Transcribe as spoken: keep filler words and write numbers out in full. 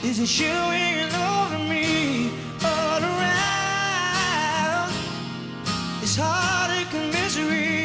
Is it you hanging over me all around? This heartache and misery